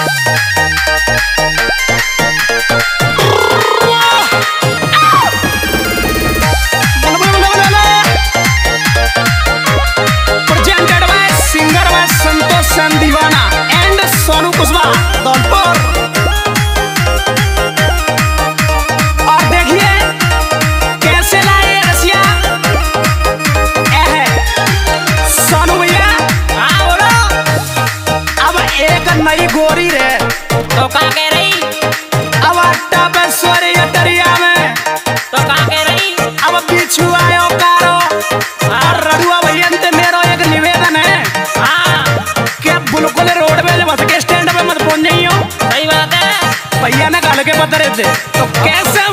दीवाना एंड सोनू कुशवाहा धौलपुर। और देखिए कैसे लाए रसिया सोनू भैया। हाँ बोलो। अब एक नई गोरी रे तो कहाँ कह रही? अब अट्टा पे सोरी दरिया में तो कहाँ कह रही? अब बिच्छू आयो कारो। और रघुआ भैया मेरो एक निवेदन है। हाँ बिल्कुल रोड पे बस के स्टैंड पे मत पहुंच जाइयो। सही बात है। भैया ने गाल के बता रहे थे तो कैसे